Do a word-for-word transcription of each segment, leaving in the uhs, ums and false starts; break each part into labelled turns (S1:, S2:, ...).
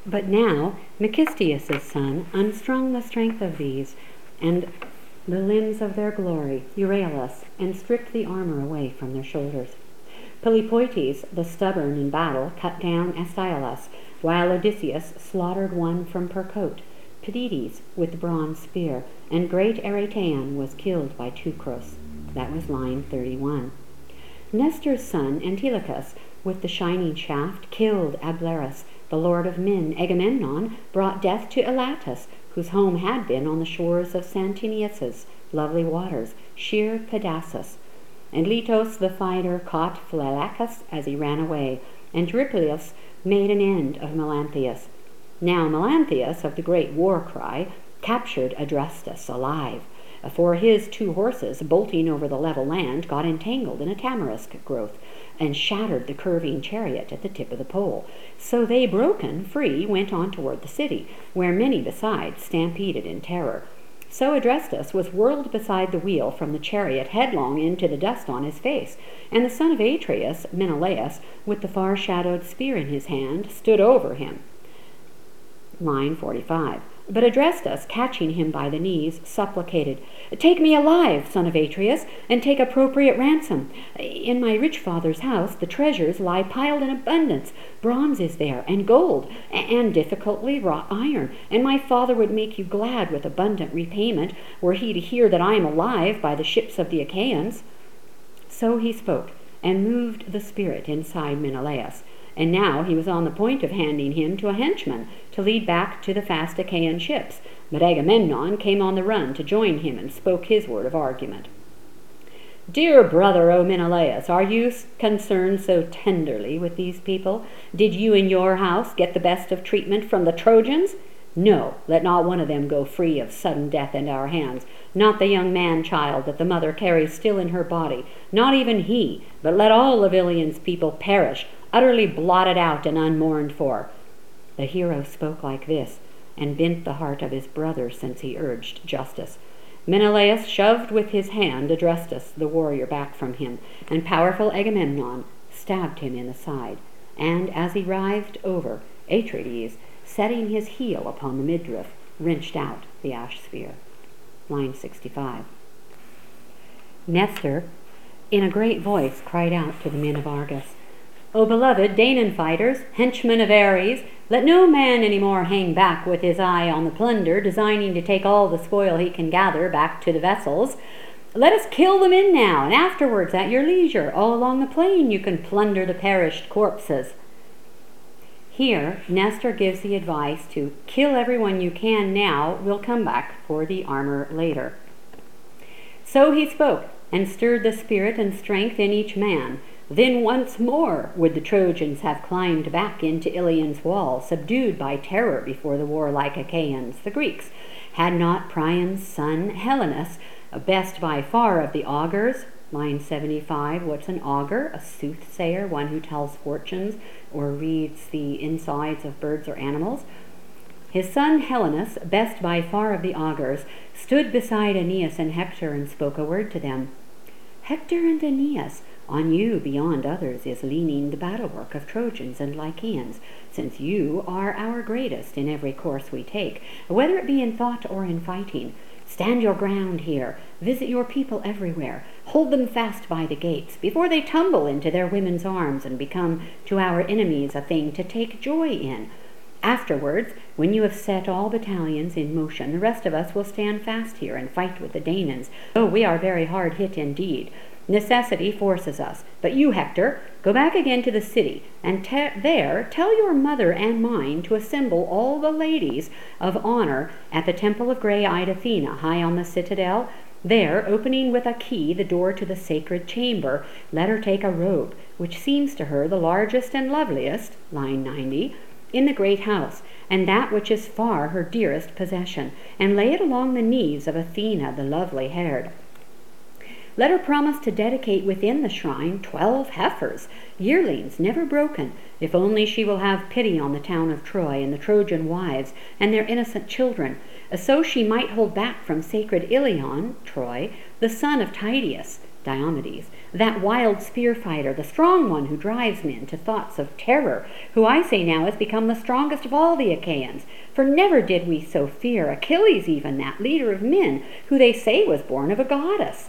S1: But now Megistius' son unstrung the strength of these, and the limbs of their glory, Euryalus, and stripped the armor away from their shoulders. Polypoetes, the stubborn in battle, cut down Astyalas, while Odysseus slaughtered one from Percote, Pedides with the bronze spear, and great Aretaon was killed by Teucros. That was line thirty-one. Nestor's son Antilochus, with the shining shaft, killed Ablerus. The lord of men, Agamemnon, brought death to Elatus, whose home had been on the shores of Santinius' lovely waters, sheer Pedasus. And Letos the fighter caught Phylacus as he ran away, and Eurypylus made an end of Melanthius. Now Melanthius of the great war cry captured Adrastus alive, for his two horses, bolting over the level land, got entangled in a tamarisk growth, and shattered the curving chariot at the tip of the pole. So they, broken free, went on toward the city, where many besides stampeded in terror. So Adrastus was whirled beside the wheel from the chariot headlong into the dust on his face, and the son of Atreus, Menelaus, with the far-shadowed spear in his hand, stood over him. Line forty-five. But Adrastus, catching him by the knees, supplicated, "Take me alive, son of Atreus, and take appropriate ransom. In my rich father's house the treasures lie piled in abundance. Bronze is there, and gold, and difficultly wrought iron, and my father would make you glad with abundant repayment, were he to hear that I am alive by the ships of the Achaeans." So he spoke, and moved the spirit inside Menelaus. And now he was on the point of handing him to a henchman to lead back to the fast Achaean ships. But Agamemnon came on the run to join him and spoke his word of argument. "Dear brother, O Menelaus, are you concerned so tenderly with these people? Did you in your house get the best of treatment from the Trojans? No, let not one of them go free of sudden death into our hands, not the young man-child that the mother carries still in her body, not even he, but let all of Ilium's people perish, utterly blotted out and unmourned for." The hero spoke like this, and bent the heart of his brother, since he urged justice. Menelaus shoved with his hand Adrastus the warrior back from him, and powerful Agamemnon stabbed him in the side. And as he writhed over, Atrides, setting his heel upon the midriff, wrenched out the ash spear. Line sixty-five. Nestor, in a great voice, cried out to the men of Argos, "O beloved Danaan fighters, henchmen of Ares, let no man any more hang back with his eye on the plunder, designing to take all the spoil he can gather back to the vessels. Let us kill the men now, and afterwards at your leisure, all along the plain you can plunder the perished corpses." Here Nestor gives the advice to kill everyone you can now, we'll come back for the armor later. So he spoke, and stirred the spirit and strength in each man. Then once more would the Trojans have climbed back into Ilium's wall, subdued by terror before the warlike Achaeans, the Greeks, had not Priam's son Helenus, best by far of the augurs. Line seventy-five, what's an augur? A soothsayer, one who tells fortunes or reads the insides of birds or animals. His son Helenus, best by far of the augurs, stood beside Aeneas and Hector and spoke a word to them. "Hector and Aeneas, on you beyond others is leaning the battle-work of Trojans and Lycians, since you are our greatest in every course we take, whether it be in thought or in fighting. Stand your ground here, visit your people everywhere, hold them fast by the gates, before they tumble into their women's arms and become to our enemies a thing to take joy in. Afterwards, when you have set all battalions in motion, the rest of us will stand fast here and fight with the Danaans, though we are very hard hit indeed. Necessity forces us. But you, Hector, go back again to the city, and te- there tell your mother and mine to assemble all the ladies of honor at the temple of grey-eyed Athena, high on the citadel. There, opening with a key the door to the sacred chamber, let her take a robe, which seems to her the largest and loveliest, line ninety, in the great house, and that which is far her dearest possession, and lay it along the knees of Athena the lovely-haired. Let her promise to dedicate within the shrine twelve heifers, yearlings never broken, if only she will have pity on the town of Troy and the Trojan wives and their innocent children, so she might hold back from sacred Ilion, Troy, the son of Tydeus, Diomedes, that wild spear fighter, the strong one who drives men to thoughts of terror, who I say now has become the strongest of all the Achaeans. For never did we so fear Achilles, even that leader of men, who they say was born of a goddess.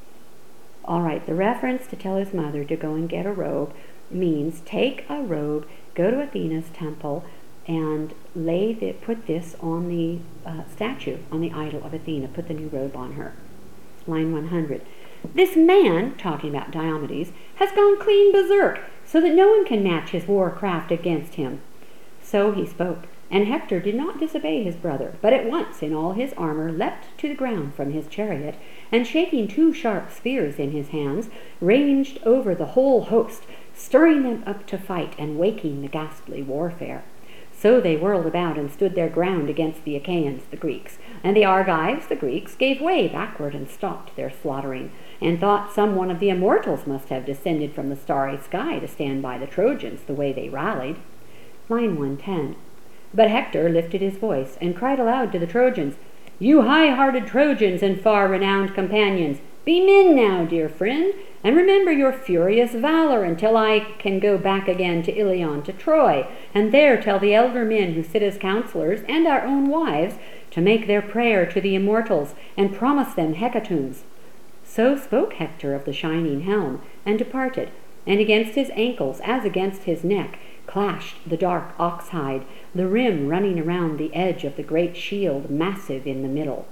S1: All right, the reference to tell his mother to go and get a robe means take a robe, go to Athena's temple, and lay the, put this on the uh, statue, on the idol of Athena. Put the new robe on her. Line one hundred. This man, talking about Diomedes, has gone clean berserk, so that no one can match his warcraft against him. So he spoke, and Hector did not disobey his brother, but at once in all his armor leapt to the ground from his chariot, and shaking two sharp spears in his hands, ranged over the whole host, stirring them up to fight and waking the ghastly warfare. So they whirled about and stood their ground against the Achaeans, the Greeks. And the Argives, the Greeks, gave way backward and stopped their slaughtering, and thought some one of the immortals must have descended from the starry sky to stand by the Trojans the way they rallied. Line one ten. But Hector lifted his voice and cried aloud to the Trojans, You high-hearted Trojans and far-renowned companions, be men now, dear friend, and remember your furious valor until I can go back again to Ilion, to Troy, and there tell the elder men who sit as counselors, and our own wives, to make their prayer to the immortals, and promise them hecatombs. So spoke Hector of the shining helm, and departed, and against his ankles, as against his neck, clashed the dark ox hide, the rim running around the edge of the great shield, massive in the middle.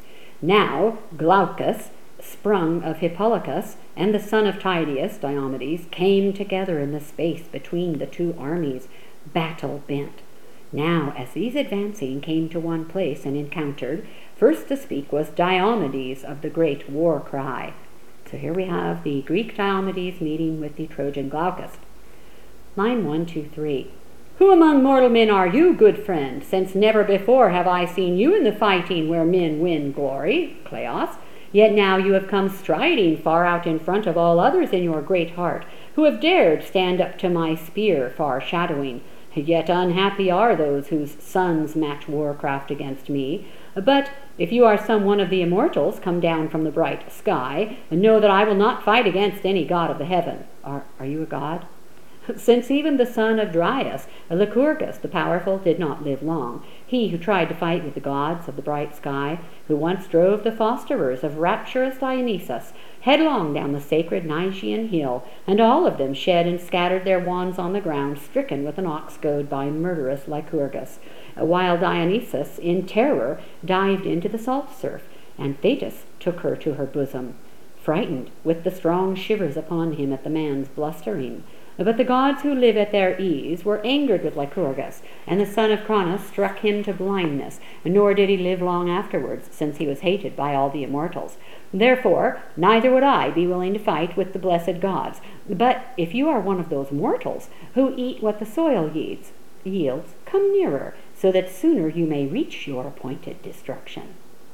S1: Now Glaucus, sprung of Hippolochus, and the son of Tydeus, Diomedes, came together in the space between the two armies, battle bent. Now, as these advancing came to one place and encountered, first to speak was Diomedes of the great war cry. So here we have the Greek Diomedes meeting with the Trojan Glaucus. Line one, two, three. Who among mortal men are you, good friend, since never before have I seen you in the fighting where men win glory, Kleos? Yet now you have come striding far out in front of all others in your great heart, who have dared stand up to my spear, far shadowing. Yet unhappy are those whose sons match warcraft against me. But if you are some one of the immortals come down from the bright sky, know that I will not fight against any god of the heaven. Are, are you a god? Since even the son of Dryas, Lycurgus the powerful, did not live long, he who tried to fight with the gods of the bright sky, who once drove the fosterers of rapturous Dionysus headlong down the sacred Nysian hill, and all of them shed and scattered their wands on the ground, stricken with an ox goad by murderous Lycurgus, while Dionysus, in terror, dived into the salt surf, and Thetis took her to her bosom, frightened with the strong shivers upon him at the man's blustering. But the gods who live at their ease were angered with Lycurgus, and the son of Cronus struck him to blindness, nor did he live long afterwards, since he was hated by all the immortals. Therefore, neither would I be willing to fight with the blessed gods. But if you are one of those mortals who eat what the soil yields, yields, come nearer, so that sooner you may reach your appointed destruction.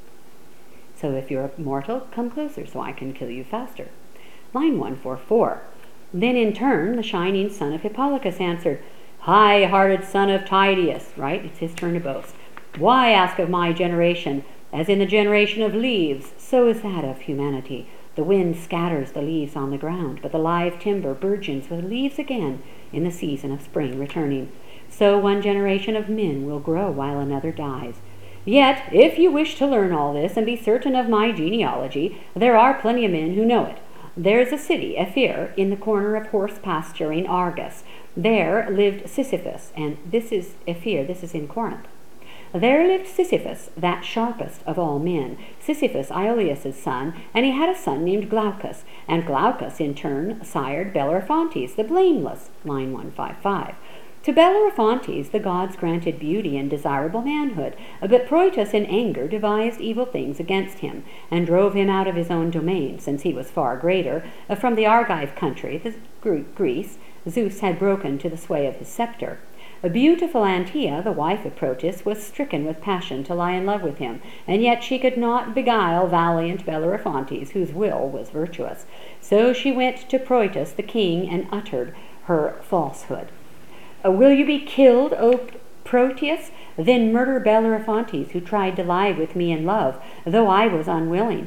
S1: So if you're a mortal, come closer so I can kill you faster. Line one forty-four. Then in turn the shining son of Hippolochus answered, High-hearted son of Tydeus, right? It's his turn to boast. Why ask of my generation? As in the generation of leaves, so is that of humanity. The wind scatters the leaves on the ground, but the live timber burgeons with leaves again in the season of spring returning. So one generation of men will grow while another dies. Yet, if you wish to learn all this and be certain of my genealogy, there are plenty of men who know it. There is a city, Ephyre, in the corner of horse pasturing Argus. There lived Sisyphus, and this is Ephyre, this is in Corinth. There lived Sisyphus, that sharpest of all men, Sisyphus, Iolaus's son, and he had a son named Glaucus, and Glaucus in turn sired Bellerophontes, the blameless, line one fifty-five. To Bellerophontes the gods granted beauty and desirable manhood, but Proetus in anger devised evil things against him, and drove him out of his own domain, since he was far greater. From the Argive country, the Greece, Zeus had broken to the sway of his scepter. A beautiful Antea, the wife of Proetus, was stricken with passion to lie in love with him, and yet she could not beguile valiant Bellerophontes, whose will was virtuous. So she went to Proetus the king and uttered her falsehood. Will you be killed, O Proteus? Then murder Bellerophontes, who tried to lie with me in love, though I was unwilling.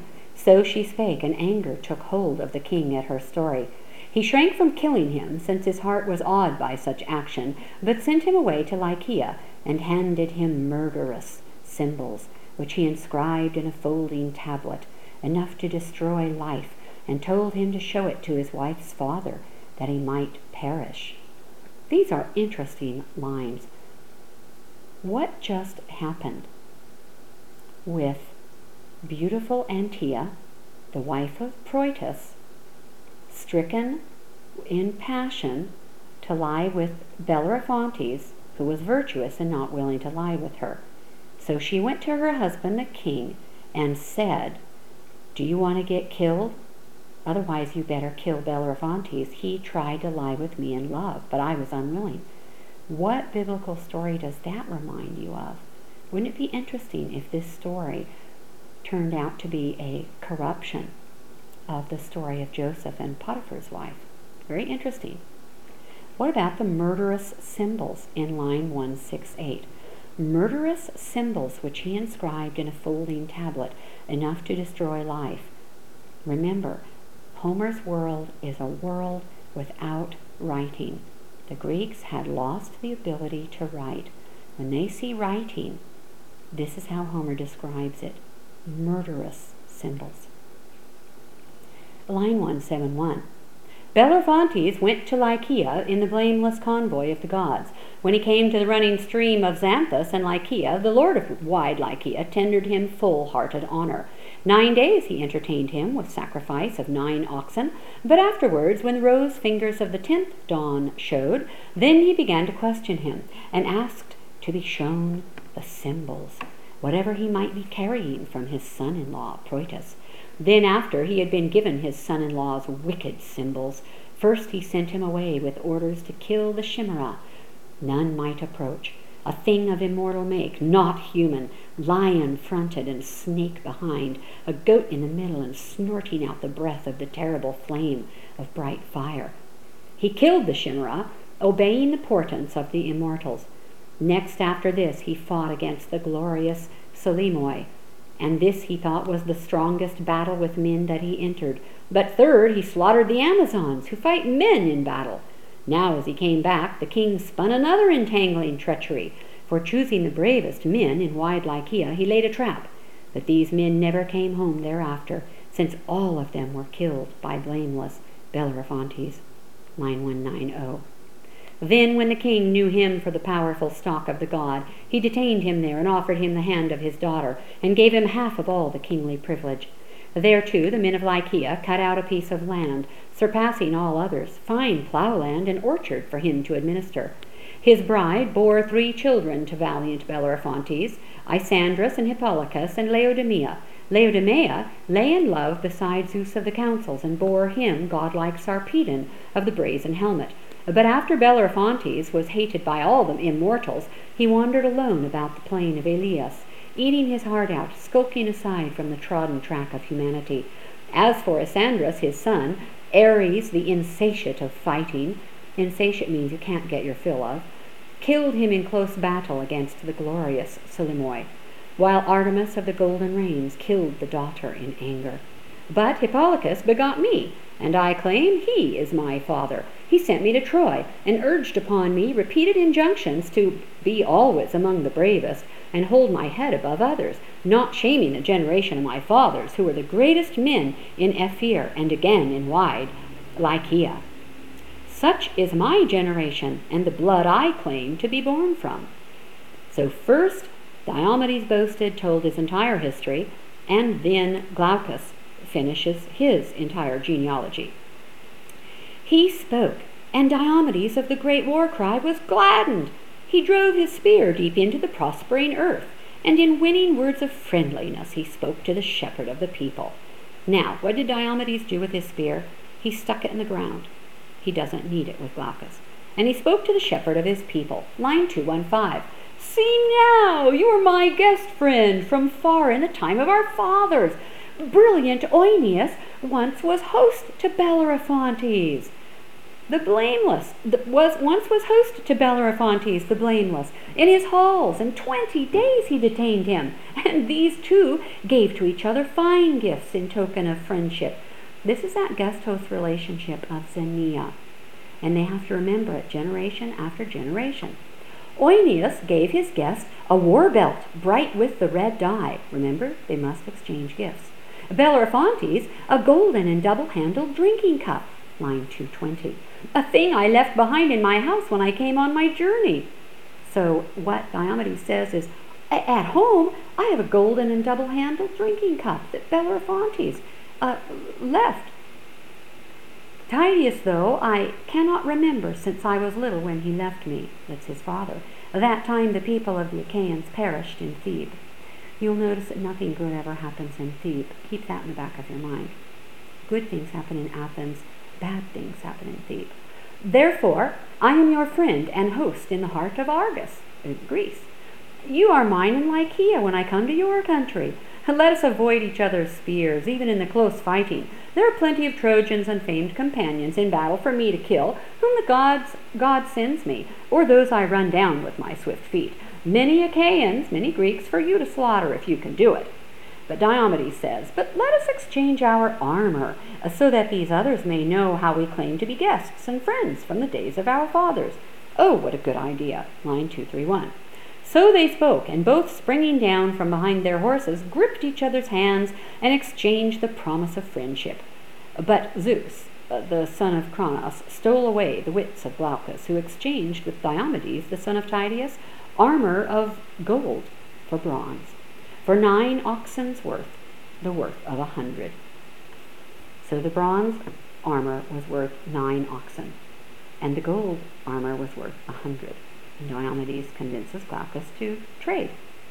S1: So she spake, and anger took hold of the king at her story. He shrank from killing him, since his heart was awed by such action, but sent him away to Lycia, and handed him murderous symbols, which he inscribed in a folding tablet, enough to destroy life, and told him to show it to his wife's father, that he might perish. These are interesting lines. What just happened with beautiful Antia, the wife of Proetus, stricken in passion to lie with Bellerophontes, who was virtuous and not willing to lie with her? So she went to her husband the king and said, "Do you want to get killed? Otherwise you better kill Bellerophontes. He tried to lie with me in love, but I was unwilling." What biblical story does that remind you of? Wouldn't it be interesting if this story turned out to be a corruption of the story of Joseph and Potiphar's wife? Very interesting. What about the murderous symbols in line one sixty-eight? Murderous symbols which he inscribed in a folding tablet, enough to destroy life. Remember, Homer's world is a world without writing. The Greeks had lost the ability to write. When they see writing, this is how Homer describes it: murderous symbols. Line one seventy-one. Bellerophontes went to Lycia in the blameless convoy of the gods. When he came to the running stream of Xanthus and Lycia, the lord of wide Lycia tendered him full-hearted honor. Nine days he entertained him with sacrifice of nine oxen, but afterwards, when the rose fingers of the tenth dawn showed, then he began to question him, and asked to be shown the symbols, whatever he might be carrying from his son-in-law, Proetus. Then after he had been given his son-in-law's wicked symbols, first he sent him away with orders to kill the chimera. None might approach, a thing of immortal make, not human, lion fronted and snake behind, a goat in the middle and snorting out the breath of the terrible flame of bright fire. He killed the chimera, obeying the portents of the immortals. Next after this he fought against the glorious Solimoi, and this he thought was the strongest battle with men that he entered. But third he slaughtered the Amazons, who fight men in battle. Now as he came back, the king spun another entangling treachery. For choosing the bravest men in wide Lycia, he laid a trap. But these men never came home thereafter, since all of them were killed by blameless Bellerophontes. Line one ninety. Then, when the king knew him for the powerful stock of the god, he detained him there and offered him the hand of his daughter, and gave him half of all the kingly privilege. There, too, the men of Lycia cut out a piece of land, surpassing all others, fine ploughland and orchard for him to administer. His bride bore three children to valiant Bellerophontes, Isandrus and Hippolochus and Laodamia. Laodamia lay in love beside Zeus of the councils, and bore him godlike Sarpedon of the brazen helmet. But after Bellerophontes was hated by all the immortals, he wandered alone about the plain of Elias, eating his heart out, skulking aside from the trodden track of humanity. As for Isandrus, his son, Ares, the insatiate of fighting, insatiate means you can't get your fill of, killed him in close battle against the glorious Solimoi, while Artemis of the golden reins killed the daughter in anger. But Hippolochus begot me, and I claim he is my father. He sent me to Troy, and urged upon me repeated injunctions to be always among the bravest, and hold my head above others, not shaming the generation of my fathers, who were the greatest men in Ephyre, and again in wide Lycia. Such is my generation, and the blood I claim to be born from. So first Diomedes boasted, told his entire history, and then Glaucus finishes his entire genealogy. He spoke, and Diomedes of the great war cry was gladdened. He drove his spear deep into the prospering earth, and in winning words of friendliness he spoke to the shepherd of the people. Now, what did Diomedes do with his spear? He stuck it in the ground. He doesn't need it with Glaucus. And he spoke to the shepherd of his people. Line two fifteen. See now, you are my guest friend from far in the time of our fathers. Brilliant Oeneus once was host to Bellerophontes. the blameless, the, was once was host to Bellerophontes the blameless. In his halls, and twenty days he detained him, and these two gave to each other fine gifts in token of friendship. This is that guest host relationship of Xenia, and they have to remember it generation after generation. Oeneus gave his guest a war belt bright with the red dye. Remember, they must exchange gifts. Bellerophontes a golden and double-handled drinking cup. Line two twenty. A thing I left behind in my house when I came on my journey. So what Diomedes says is, at home I have a golden and double-handled drinking cup that Bellerophontes uh, left. Tydeus, though, I cannot remember since I was little when he left me, that's his father. That time the people of the Achaeans perished in Thebes. You'll notice that nothing good ever happens in Thebes. Keep that in the back of your mind. Good things happen in Athens, bad things happen in Thebes. Therefore, I am your friend and host in the heart of Argos, Greece. You are mine in Lycia when I come to your country. Let us avoid each other's spears, even in the close fighting. There are plenty of Trojans and famed companions in battle for me to kill, whom the gods God sends me, or those I run down with my swift feet. Many Achaeans, many Greeks, for you to slaughter if you can do it. But Diomedes says, but let us exchange our armor, uh, so that these others may know how we claim to be guests and friends from the days of our fathers. Oh, what a good idea. Line two thirty-one. So they spoke, and both springing down from behind their horses, gripped each other's hands and exchanged the promise of friendship. But Zeus, uh, the son of Cronos, stole away the wits of Glaucus, who exchanged with Diomedes, the son of Tydeus, armor of gold for bronze, for nine oxen's worth, the worth of a hundred. So the bronze armor was worth nine oxen, and the gold armor was worth a hundred. And Diomedes convinces Glaucus to trade.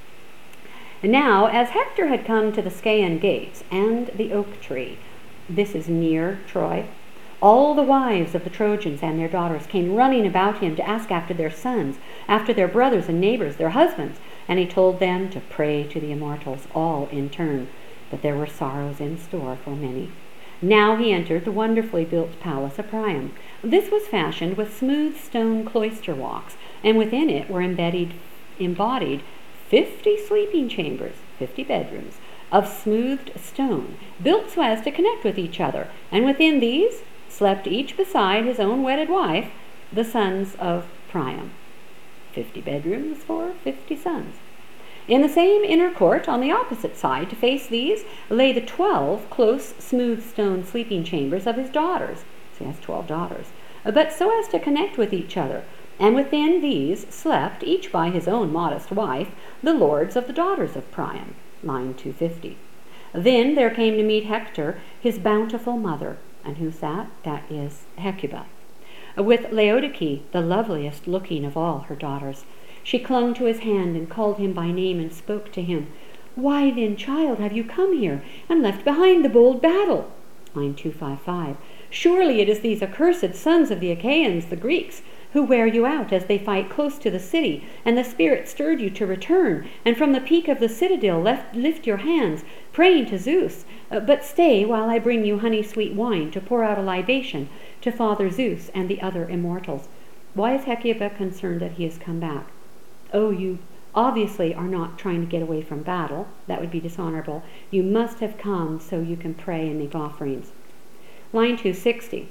S1: And now, as Hector had come to the Scaean gates and the oak tree, this is near Troy, all the wives of the Trojans and their daughters came running about him to ask after their sons, after their brothers and neighbors, their husbands, and he told them to pray to the immortals, all in turn, but there were sorrows in store for many. Now he entered the wonderfully built palace of Priam. This was fashioned with smooth stone cloister walks, and within it were embedded, embodied fifty sleeping chambers, fifty bedrooms, of smoothed stone, built so as to connect with each other, and within these slept each beside his own wedded wife, the sons of Priam. Fifty bedrooms for fifty sons. In the same inner court, on the opposite side, to face these, lay the twelve close, smooth stone sleeping chambers of his daughters. So he has twelve daughters, but so as to connect with each other. And within these slept, each by his own modest wife, the lords of the daughters of Priam. Line two fifty. Then there came to meet Hector his bountiful mother. And who's that? That is Hecuba, with Laodice, the loveliest looking of all her daughters. She clung to his hand and called him by name and spoke to him. Why then, child, have you come here and left behind the bold battle? Line two fifty-five. Surely it is these accursed sons of the Achaeans, the Greeks, who wear you out as they fight close to the city, and the spirit stirred you to return, and from the peak of the citadel left, lift your hands, praying to Zeus. Uh, but stay while I bring you honey-sweet wine to pour out a libation to Father Zeus and the other immortals. Why is Hecuba concerned that he has come back? Oh, you obviously are not trying to get away from battle. That would be dishonorable. You must have come so you can pray and make offerings. Line two sixty.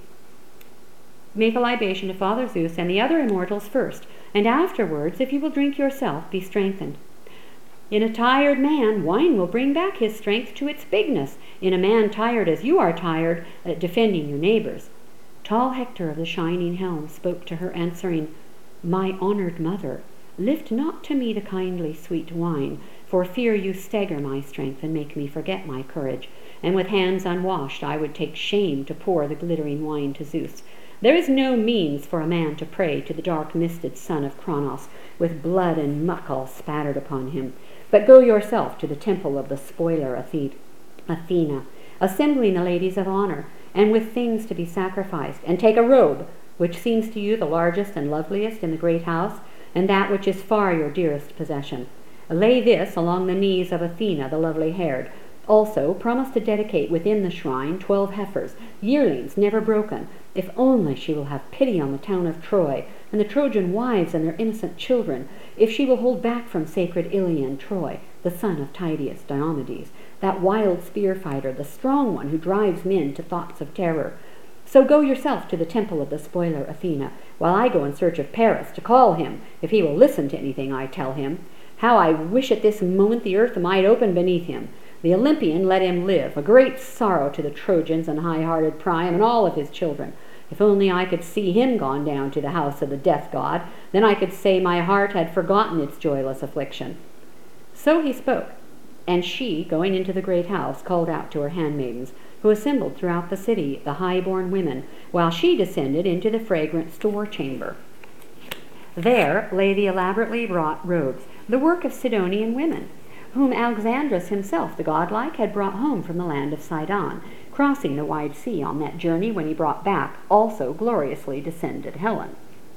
S1: Make a libation to Father Zeus and the other immortals first, and afterwards, if you will drink yourself, be strengthened. In a tired man, wine will bring back his strength to its bigness. In a man tired as you are tired, uh, defending your neighbors. Tall Hector of the shining helm spoke to her, answering, My honored mother, lift not to me the kindly sweet wine, for fear you stagger my strength and make me forget my courage. And with hands unwashed I would take shame to pour the glittering wine to Zeus. There is no means for a man to pray to the dark-misted son of Cronos, with blood and muck all spattered upon him. But go yourself to the temple of the spoiler Athena, assembling the ladies of honor, and with things to be sacrificed, and take a robe, which seems to you the largest and loveliest in the great house, and that which is far your dearest possession. Lay this along the knees of Athena, the lovely-haired, Also, promise to dedicate within the shrine twelve heifers, yearlings never broken, if only she will have pity on the town of Troy, and the Trojan wives and their innocent children, if she will hold back from sacred Ilion Troy, the son of Tydeus Diomedes, that wild spear fighter, the strong one who drives men to thoughts of terror. So go yourself to the temple of the spoiler Athena, while I go in search of Paris to call him, if he will listen to anything I tell him. How I wish at this moment the earth might open beneath him. The Olympian let him live, a great sorrow to the Trojans and high-hearted Priam and all of his children. If only I could see him gone down to the house of the death god, then I could say my heart had forgotten its joyless affliction. So he spoke, and she, going into the great house, called out to her handmaidens, who assembled throughout the city, the high-born women, while she descended into the fragrant store chamber. There lay the elaborately wrought robes, the work of Sidonian women, whom Alexandrus himself, the godlike, had brought home from the land of Sidon, crossing the wide sea on that journey when he brought back also gloriously descended Helen.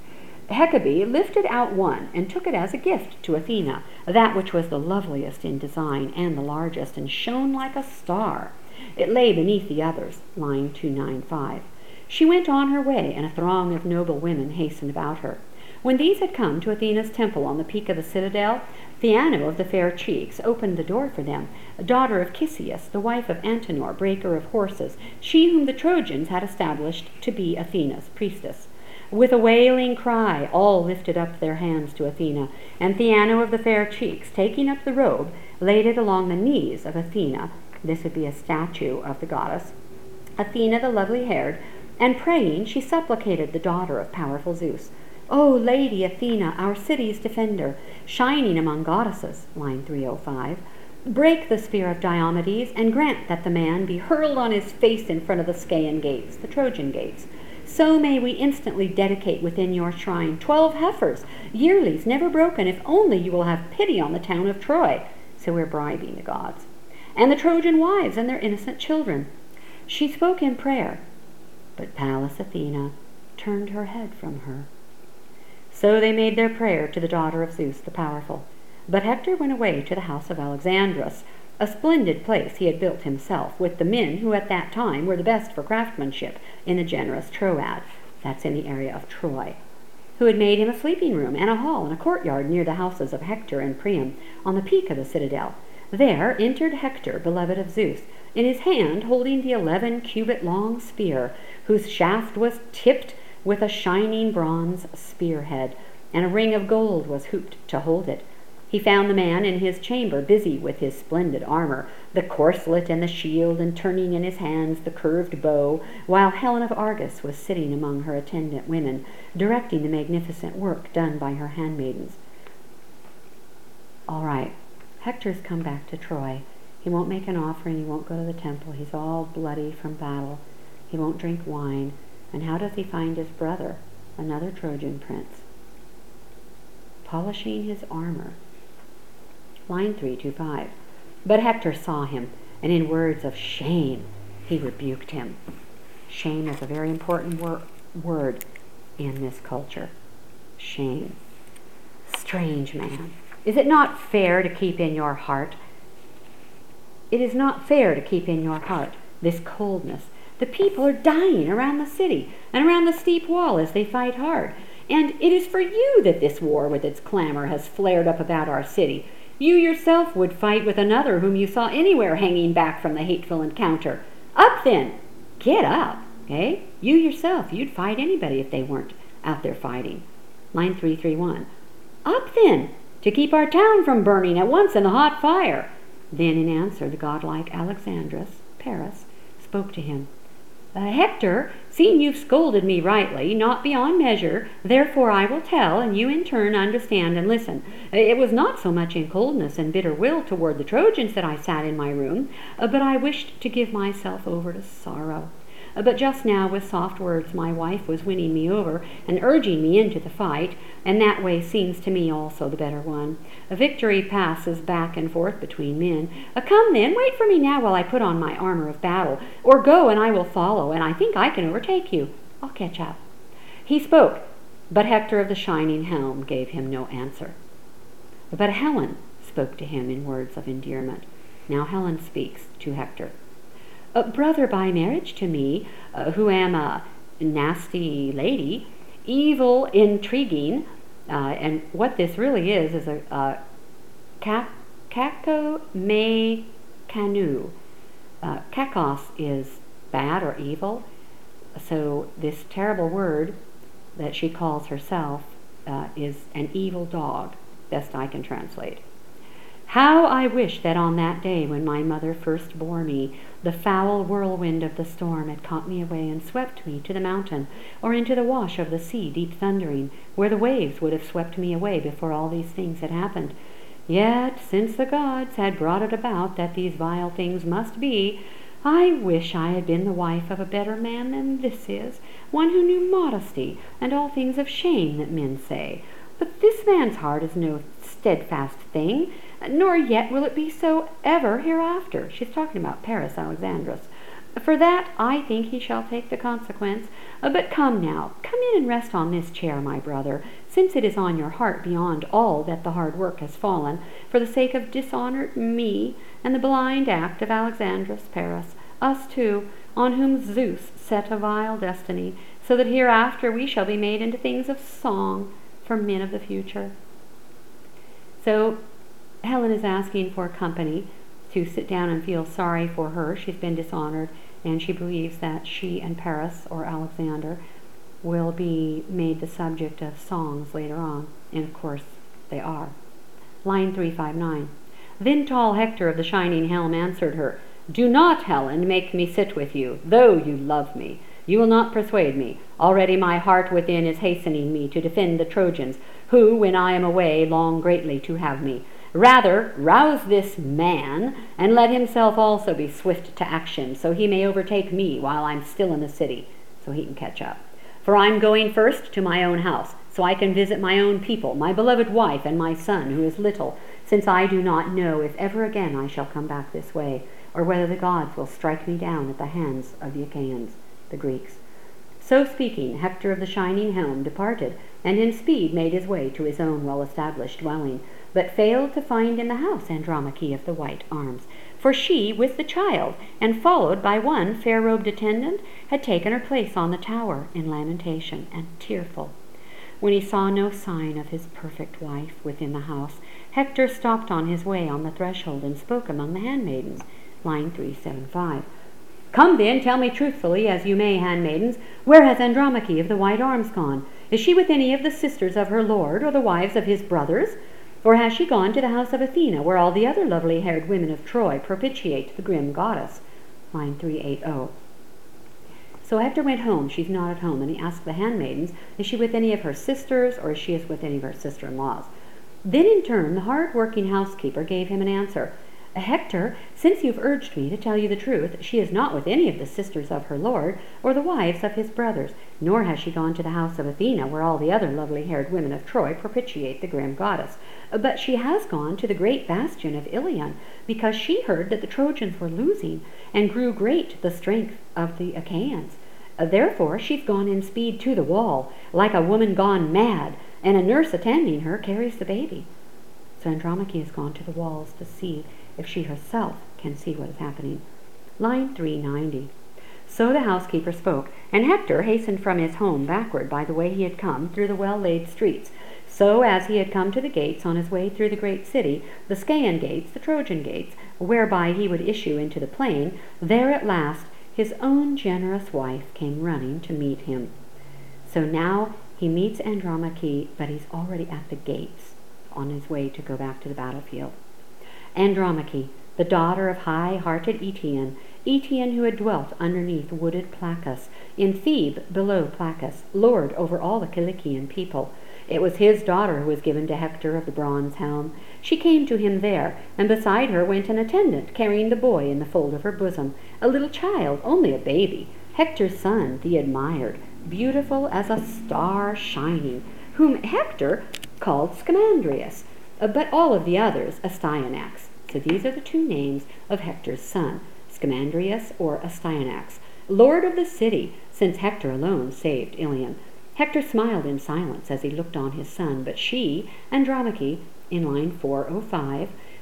S1: Hecabe lifted out one and took it as a gift to Athena, that which was the loveliest in design and the largest, and shone like a star. It lay beneath the others, line two ninety-five. She went on her way, and a throng of noble women hastened about her. When these had come to Athena's temple on the peak of the citadel, Theano of the fair cheeks opened the door for them, a daughter of Chisius, the wife of Antenor, breaker of horses, she whom the Trojans had established to be Athena's priestess. With a wailing cry, all lifted up their hands to Athena, and Theano of the fair cheeks, taking up the robe, laid it along the knees of Athena. This would be a statue of the goddess. Athena, the lovely-haired, and praying, she supplicated the daughter of powerful Zeus. O Lady Athena, our city's defender, shining among goddesses, line three oh five, break the spear of Diomedes, and grant that the man be hurled on his face in front of the Scaean gates, the Trojan gates. So may we instantly dedicate within your shrine twelve heifers, yearlies never broken, if only you will have pity on the town of Troy. So we're bribing the gods. And the Trojan wives and their innocent children. She spoke in prayer, but Pallas Athena turned her head from her. So they made their prayer to the daughter of Zeus the powerful. But Hector went away to the house of Alexandrus, a splendid place he had built himself, with the men who at that time were the best for craftsmanship in the generous Troad, that's in the area of Troy, who had made him a sleeping room and a hall and a courtyard near the houses of Hector and Priam on the peak of the citadel. There entered Hector, beloved of Zeus, in his hand holding the eleven cubit long spear, whose shaft was tipped with a shining bronze spearhead, and a ring of gold was hooped to hold it. He found the man in his chamber, busy with his splendid armor, the corselet and the shield, and turning in his hands the curved bow, while Helen of Argos was sitting among her attendant women, directing the magnificent work done by her handmaidens. All right, Hector's come back to Troy. He won't make an offering, he won't go to the temple, he's all bloody from battle, he won't drink wine. And how does he find his brother, another Trojan prince? Polishing his armor. Line three twenty-five. But Hector saw him, and in words of shame he rebuked him. Shame is a very important wor- word in this culture. Shame. Strange man. Is it not fair to keep in your heart? It is not fair to keep in your heart this coldness. The people are dying around the city and around the steep wall as they fight hard. And it is for you that this war with its clamor has flared up about our city. You yourself would fight with another whom you saw anywhere hanging back from the hateful encounter. Up then! Get up, okay? You yourself, you'd fight anybody if they weren't out there fighting. Line three thirty-one. Up then, to keep our town from burning at once in the hot fire. Then in answer the godlike Alexandrus, Paris, spoke to him. Uh, Hector, seeing you've scolded me rightly, not beyond measure, therefore I will tell, and you in turn understand and listen. It was not so much in coldness and bitter will toward the Trojans that I sat in my room, uh, but I wished to give myself over to sorrow. Uh, but just now with soft words my wife was winning me over and urging me into the fight, and that way seems to me also the better one. A victory passes back and forth between men. Uh, come then, wait for me now while I put on my armor of battle, or go and I will follow, and I think I can overtake you. I'll catch up. He spoke, but Hector of the shining helm gave him no answer. But Helen spoke to him in words of endearment. Now Helen speaks to Hector. A brother by marriage to me, uh, who am a nasty lady, evil, intriguing, uh, and what this really is is a, a kako me kanu. Uh, kakos is bad or evil, so this terrible word that she calls herself uh, is an evil dog, best I can translate. How I wish that on that day when my mother first bore me, the foul whirlwind of the storm had caught me away and swept me to the mountain, or into the wash of the sea deep thundering, where the waves would have swept me away before all these things had happened. Yet, since the gods had brought it about that these vile things must be, I wish I had been the wife of a better man than this is, one who knew modesty and all things of shame that men say. But this man's heart is no steadfast thing, nor yet will it be so ever hereafter. She's talking about Paris Alexandrus. For that I think he shall take the consequence. Uh, but come now, come in and rest on this chair, my brother, since it is on your heart beyond all that the hard work has fallen, for the sake of dishonored me, and the blind act of Alexandrus Paris, us two, on whom Zeus set a vile destiny, so that hereafter we shall be made into things of song for men of the future. So Helen is asking for company to sit down and feel sorry for her. She's been dishonored, and she believes that she and Paris, or Alexander, will be made the subject of songs later on. And of course, they are. Line three fifty-nine. Then tall Hector of the shining helm answered her, Do not, Helen, make me sit with you, though you love me. You will not persuade me. Already my heart within is hastening me to defend the Trojans, who, when I am away, long greatly to have me. Rather, rouse this man, and let himself also be swift to action, so he may overtake me while I'm still in the city, so he can catch up. For I'm going first to my own house, so I can visit my own people, my beloved wife, and my son, who is little, since I do not know if ever again I shall come back this way, or whether the gods will strike me down at the hands of the Achaeans, the Greeks. So speaking, Hector of the shining helm departed, and in speed made his way to his own well-established dwelling, but failed to find in the house Andromache of the white arms. For she, with the child, and followed by one fair-robed attendant, had taken her place on the tower in lamentation and tearful. When he saw no sign of his perfect wife within the house, Hector stopped on his way on the threshold and spoke among the handmaidens. Line three seventy-five. Come then, tell me truthfully, as you may, handmaidens, where has Andromache of the white arms gone? Is she with any of the sisters of her lord, or the wives of his brothers? Or has she gone to the house of Athena, where all the other lovely-haired women of Troy propitiate the grim goddess? Line three eighty. So Hector went home. She's not at home. And he asked the handmaidens, is she with any of her sisters, or is she with any of her sister-in-laws? Then in turn the hard-working housekeeper gave him an answer. Hector, since you've urged me to tell you the truth, she is not with any of the sisters of her lord, or the wives of his brothers, nor has she gone to the house of Athena, where all the other lovely-haired women of Troy propitiate the grim goddess. But she has gone to the great bastion of Ilion, because she heard that the Trojans were losing, and grew great the strength of the Achaeans. Therefore she's gone in speed to the wall, like a woman gone mad, and a nurse attending her carries the baby. So Andromache has gone to the walls to see if she herself can see what is happening. Line three ninety. So the housekeeper spoke, and Hector hastened from his home backward by the way he had come, through the well-laid streets. So as he had come to the gates on his way through the great city, the Scaean gates, the Trojan gates, whereby he would issue into the plain, there at last his own generous wife came running to meet him. So now he meets Andromache, but he's already at the gates on his way to go back to the battlefield. Andromache, the daughter of high-hearted Eetion, Eetion who had dwelt underneath wooded Placus, in Thebe below Placus, lord over all the Cilician people. It was his daughter who was given to Hector of the bronze helm. She came to him there, and beside her went an attendant, carrying the boy in the fold of her bosom, a little child, only a baby, Hector's son, the admired, beautiful as a star shining, whom Hector called Scamandrius, uh, but all of the others Astyanax. So these are the two names of Hector's son, Scamandrius or Astyanax, lord of the city, since Hector alone saved Ilion. Hector smiled in silence as he looked on his son, but she, Andromache, in line four oh five,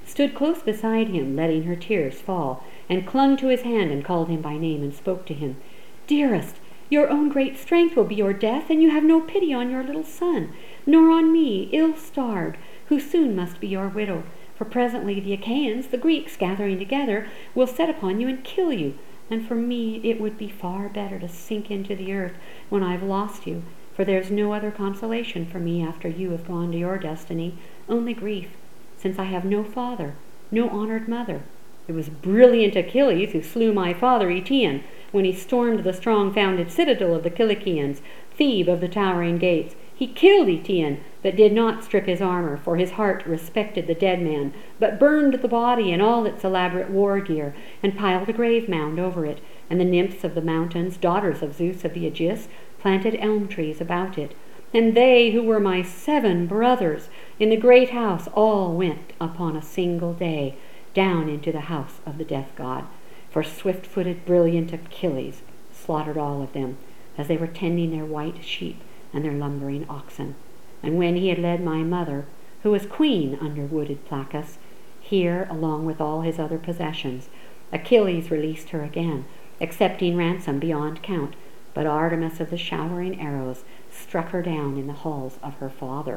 S1: stood close beside him, letting her tears fall, and clung to his hand and called him by name and spoke to him. Dearest, your own great strength will be your death, and you have no pity on your little son, nor on me, ill-starred, who soon must be your widow. For presently the Achaeans, the Greeks, gathering together, will set upon you and kill you. And for me it would be far better to sink into the earth when I've lost you, for there's no other consolation for me after you have gone to your destiny, only grief, since I have no father, no honored mother. It was brilliant Achilles who slew my father Eetion when he stormed the strong-founded citadel of the Cilicians, Thebe of the towering gates. He killed Eetion, but did not strip his armor, for his heart respected the dead man, but burned the body and all its elaborate war gear, and piled a grave mound over it. And the nymphs of the mountains, daughters of Zeus of the Aegis, planted elm trees about it. And they who were my seven brothers in the great house all went upon a single day down into the house of the death god. For swift-footed, brilliant Achilles slaughtered all of them, as they were tending their white sheep and their lumbering oxen. And when he had led my mother, who was queen under wooded Placus, here along with all his other possessions, Achilles released her again, accepting ransom beyond count, but Artemis of the showering arrows struck her down in the halls of her father.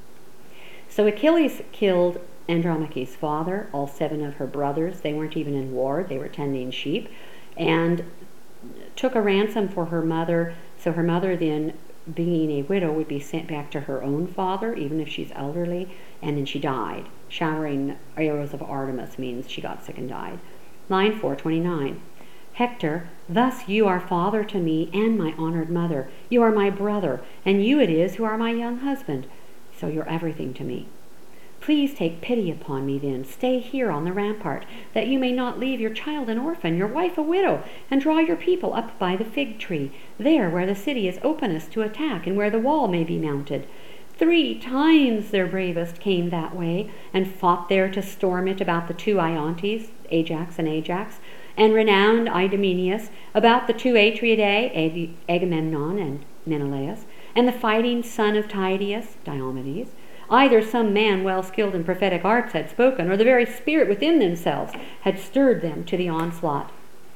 S1: So Achilles killed Andromache's father, all seven of her brothers. They weren't even in war, they were tending sheep, and took a ransom for her mother, so her mother then, being a widow, would be sent back to her own father, even if she's elderly, and then she died. Showering arrows of Artemis means she got sick and died. Line four twenty-nine. Hector, thus you are father to me and my honored mother. You are my brother, and you it is who are my young husband. So you're everything to me. Please take pity upon me then. Stay here on the rampart, that you may not leave your child an orphan, your wife a widow, and draw your people up by the fig tree, there where the city is openest to attack, and where the wall may be mounted. Three times their bravest came that way, and fought there to storm it about the two Iontes, Ajax and Ajax, and renowned Idomeneus, about the two Atridae, Ag- Agamemnon and Menelaus, and the fighting son of Tydeus, Diomedes. Either some man well skilled in prophetic arts had spoken, or the very spirit within themselves had stirred them to the onslaught.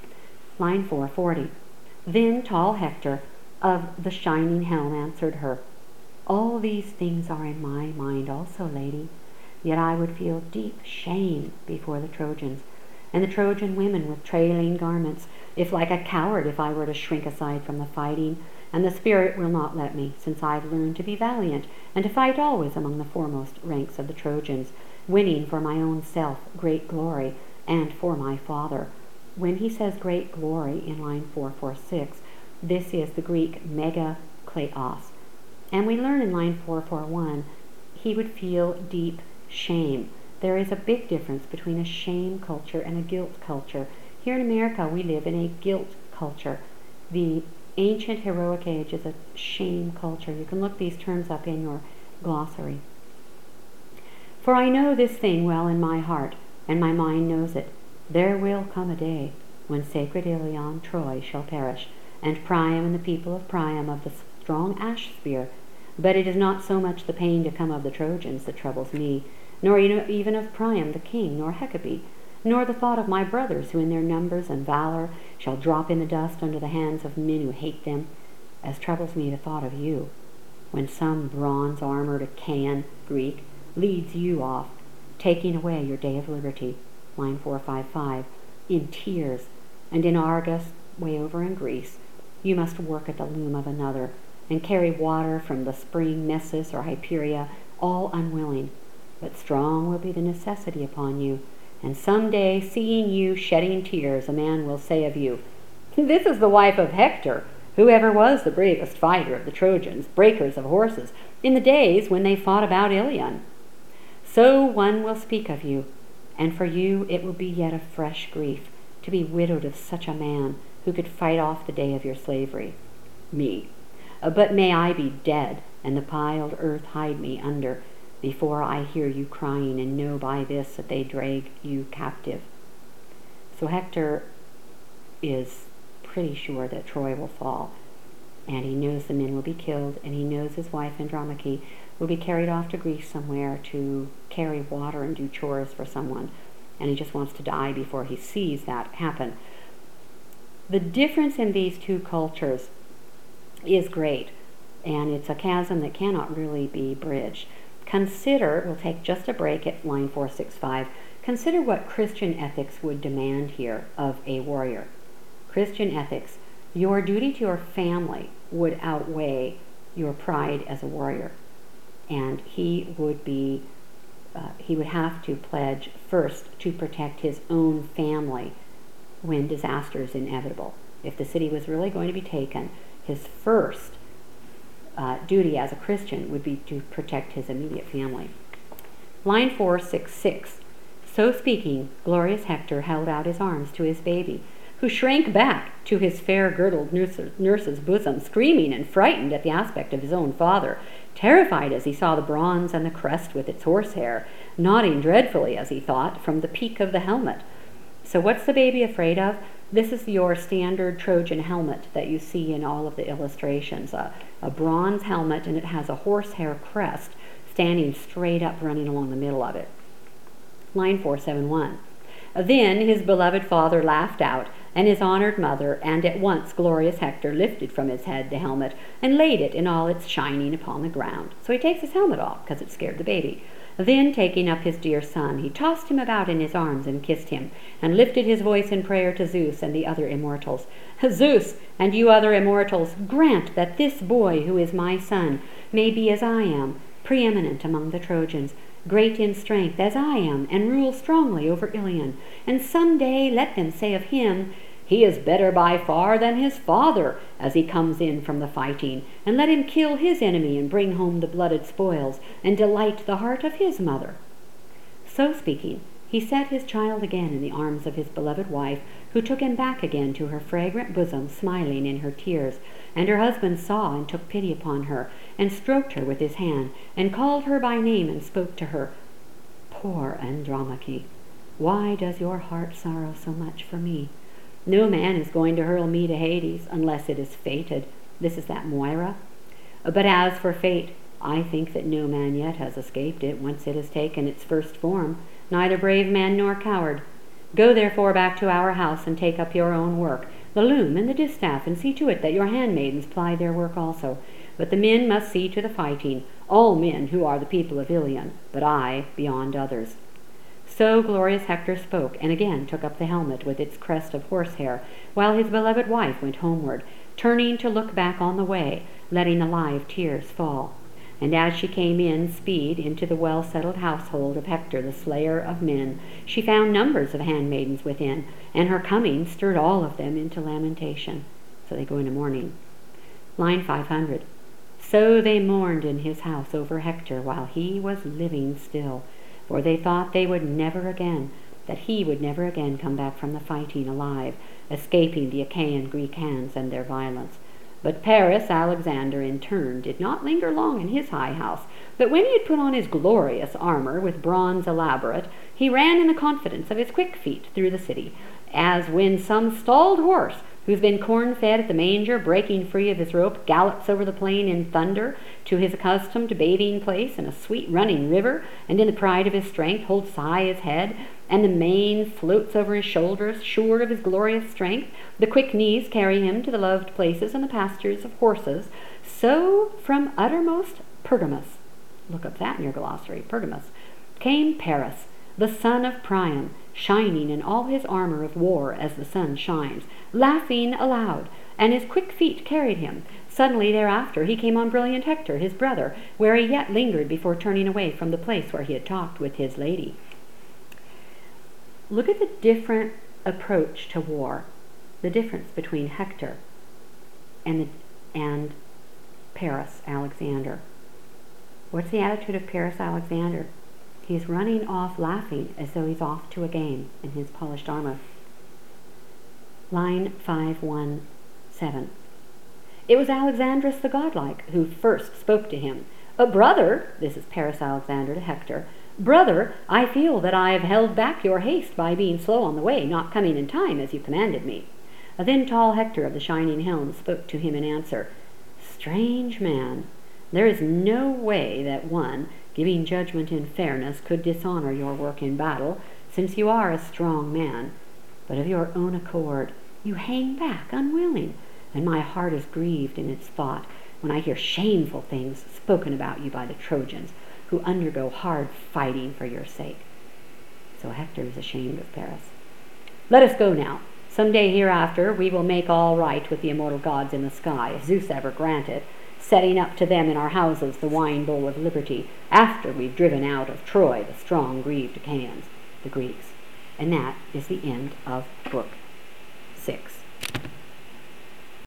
S1: Line four forty. Then tall Hector of the shining helm answered her, All these things are in my mind also, lady, yet I would feel deep shame before the Trojans, and the Trojan women with trailing garments, if like a coward if I were to shrink aside from the fighting, and the spirit will not let me, since I've learned to be valiant, and to fight always among the foremost ranks of the Trojans, winning for my own self great glory, and for my father. When he says great glory in line four forty-six, this is the Greek megakleos, and we learn in line four forty-one, he would feel deep shame. There is a big difference between a shame culture and a guilt culture. Here in America, we live in a guilt culture. The ancient heroic age is a shame culture. You can look these terms up in your glossary. For I know this thing well in my heart, and my mind knows it. There will come a day when sacred Ilion, Troy, shall perish, and Priam and the people of Priam of the strong ash spear. But it is not so much the pain to come of the Trojans that troubles me, nor even of Priam the king, nor Hecabe, nor the thought of my brothers, who in their numbers and valor shall drop in the dust under the hands of men who hate them, as troubles me the thought of you, when some bronze-armored Achaean Greek leads you off, taking away your day of liberty, line four fifty-five, in tears, and in Argos, way over in Greece, you must work at the loom of another, and carry water from the spring Nessus or Hyperia, all unwilling, but strong will be the necessity upon you, and some day, seeing you shedding tears, a man will say of you, This is the wife of Hector, who ever was the bravest fighter of the Trojans, breakers of horses, in the days when they fought about Ilion. So one will speak of you, and for you it will be yet a fresh grief to be widowed of such a man who could fight off the day of your slavery. Me. Uh, but may I be dead, and the piled earth hide me under, before I hear you crying and know by this that they drag you captive. So Hector is pretty sure that Troy will fall, and he knows the men will be killed, and he knows his wife Andromache will be carried off to Greece somewhere to carry water and do chores for someone, and he just wants to die before he sees that happen. The difference in these two cultures is great, and it's a chasm that cannot really be bridged. Consider, we'll take just a break at line four sixty-five, consider what Christian ethics would demand here of a warrior. Christian ethics, your duty to your family would outweigh your pride as a warrior, and he would be, uh, he would have to pledge first to protect his own family when disaster is inevitable. If the city was really going to be taken, his first uh, duty as a Christian would be to protect his immediate family. Line four sixty-six. So speaking, glorious Hector held out his arms to his baby, who shrank back to his fair-girdled nurse's bosom, screaming and frightened at the aspect of his own father, terrified as he saw the bronze and the crest with its horsehair, nodding dreadfully, as he thought, from the peak of the helmet. So what's the baby afraid of? This is your standard Trojan helmet that you see in all of the illustrations. A, a bronze helmet, and it has a horsehair crest standing straight up, running along the middle of it. Line four seventy-one. Then his beloved father laughed out, and his honored mother, and at once glorious Hector lifted from his head the helmet and laid it in all its shining upon the ground. So he takes his helmet off because it scared the baby. Then, taking up his dear son, he tossed him about in his arms and kissed him, and lifted his voice in prayer to Zeus and the other immortals. Zeus, and you other immortals, grant that this boy who is my son may be as I am, preeminent among the Trojans, great in strength as I am, and rule strongly over Ilion. And some day let them say of him, he is better by far than his father, as he comes in from the fighting, and let him kill his enemy and bring home the blooded spoils, and delight the heart of his mother. So speaking, he set his child again in the arms of his beloved wife, who took him back again to her fragrant bosom, smiling in her tears. And her husband saw and took pity upon her, and stroked her with his hand, and called her by name, and spoke to her, Poor Andromache, why does your heart sorrow so much for me? No man is going to hurl me to Hades, unless it is fated. This is that Moira. But as for fate, I think that no man yet has escaped it, once it has taken its first form, neither brave man nor coward. Go therefore back to our house, and take up your own work, the loom and the distaff, and see to it that your handmaidens ply their work also. But the men must see to the fighting, all men who are the people of Ilion, but I beyond others. So glorious Hector spoke, and again took up the helmet with its crest of horsehair, while his beloved wife went homeward, turning to look back on the way, letting the live tears fall. And as she came in speed into the well-settled household of Hector, the slayer of men, she found numbers of handmaidens within, and her coming stirred all of them into lamentation. So they go into mourning. Line five hundred. So they mourned in his house over Hector while he was living still, for they thought they would never again, that he would never again come back from the fighting alive, escaping the Achaean Greek hands and their violence. But Paris Alexander in turn did not linger long in his high house, but when he had put on his glorious armor with bronze elaborate, he ran in the confidence of his quick feet through the city, as when some stalled horse, who's been corn-fed at the manger, breaking free of his rope, gallops over the plain in thunder to his accustomed bathing place in a sweet running river, and in the pride of his strength holds high his head, and the mane floats over his shoulders, sure of his glorious strength. The quick knees carry him to the loved places and the pastures of horses. So from uttermost Pergamus, look up that in your glossary, Pergamus, came Paris, the son of Priam, shining in all his armor of war as the sun shines, laughing aloud, and his quick feet carried him. Suddenly thereafter he came on brilliant Hector, his brother, where he yet lingered before turning away from the place where he had talked with his lady. Look at the different approach to war, the difference between Hector and, the, and Paris Alexander. What's the attitude of Paris Alexander? He's running off laughing as though he's off to a game in his polished armor. Line five seventeen. It was Alexandrus the godlike who first spoke to him. A brother, this is Paris Alexander to Hector, brother, I feel that I have held back your haste by being slow on the way, not coming in time as you commanded me. Then tall Hector of the shining helm spoke to him in answer. Strange man, There is no way that one, giving judgment in fairness, could dishonor your work in battle, since you are a strong man. But of your own accord you hang back unwilling, and my heart is grieved in its thought when I hear shameful things spoken about you by the Trojans, who undergo hard fighting for your sake. So Hector is ashamed of Paris. Let us go now. Some day hereafter we will make all right with the immortal gods in the sky, if Zeus ever grant it, setting up to them in our houses the wine bowl of liberty, after we've driven out of Troy the strong grieved Achaeans, the Greeks. And that is the end of book six.